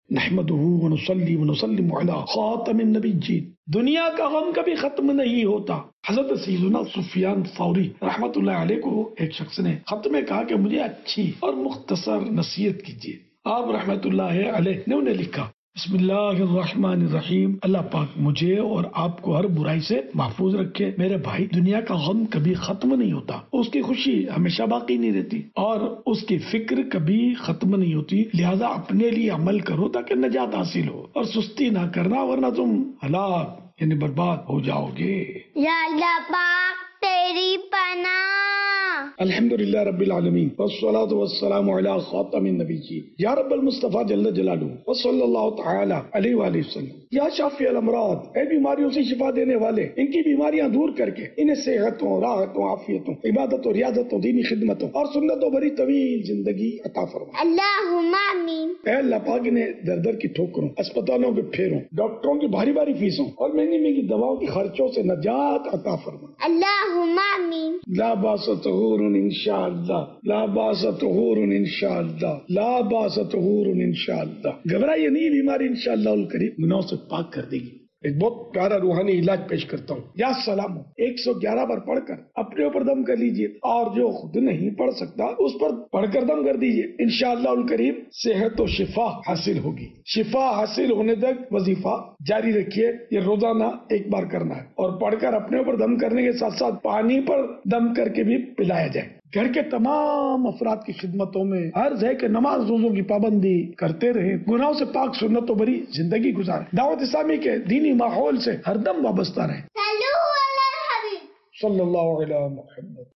نحمدہ ونصلی ونسلم علی خاتم النبیین۔ دنیا کا غم کبھی ختم نہیں ہوتا۔ حضرت سیدنا سفیان ثوری رحمۃ اللہ علیہ کو ایک شخص نے خط میں کہا کہ مجھے اچھی اور مختصر نصیحت کیجیے۔ آپ رحمۃ اللہ علیہ نے انہیں لکھا، بسم اللہ الرحمن الرحیم، اللہ پاک مجھے اور آپ کو ہر برائی سے محفوظ رکھے۔ میرے بھائی، دنیا کا غم کبھی ختم نہیں ہوتا، اس کی خوشی ہمیشہ باقی نہیں رہتی اور اس کی فکر کبھی ختم نہیں ہوتی، لہذا اپنے لیے عمل کرو تاکہ نجات حاصل ہو، اور سستی نہ کرنا ورنہ تم ہلاک یعنی برباد ہو جاؤ گے۔ یا اللہ پاک تیری پناہ۔ الحمدللہ رب العالمین والصلاة والسلام علی خاتم النبیین، یا رب المصطفیٰ جل جلالہ وصلی اللہ تعالی علیہ وآلہ وسلم۔ یا شافی الامراض، اے بیماریوں سے شفا دینے والے، ان کی بیماریاں دور کر کے انہیں صحتوں، راحتوں، عافیتوں، عبادتوں، ریاضتوں، دینی خدمتوں اور سنتوں بھری طویل زندگی عطا فرما۔ اللہم آمین۔ اے اللہ پاک انہیں در در کی ٹھوکروں، اسپتالوں کے پھیروں، ڈاکٹروں کی بھاری بھاری فیسوں اور مہنگی مہنگی دواؤں کے خرچوں سے نجات عطا فرما۔ اللہم آمین۔ لا باس طہور انشاءاللہ، لا باس طہور انشاءاللہ، لا باس طہور انشاءاللہ۔ گھبرائیے نہیں، بیماری انشاءاللہ الکریم گناہوں سے پاک کر دے گی۔ ایک بہت پیارا روحانی علاج پیش کرتا ہوں۔ یا سلام 111 بار پڑھ کر اپنے اوپر دم کر لیجئے، اور جو خود نہیں پڑھ سکتا اس پر پڑھ کر دم کر دیجئے، انشاءاللہ الکریم صحت و شفا حاصل ہوگی۔ شفا حاصل ہونے تک وظیفہ جاری رکھیے، یہ روزانہ ایک بار کرنا ہے، اور پڑھ کر اپنے اوپر دم کرنے کے ساتھ ساتھ پانی پر دم کر کے بھی پلایا جائے۔ گھر کے تمام افراد کی خدمتوں میں عرض ہے کہ نماز روزوں کی پابندی کرتے رہیں، گناہوں سے پاک سنتوں بھری زندگی گزاریں، دعوت اسلامی کے دینی ماحول سے ہر دم وابستہ رہیں۔ صلو علی الحبیب صلی اللہ علیہ محمد۔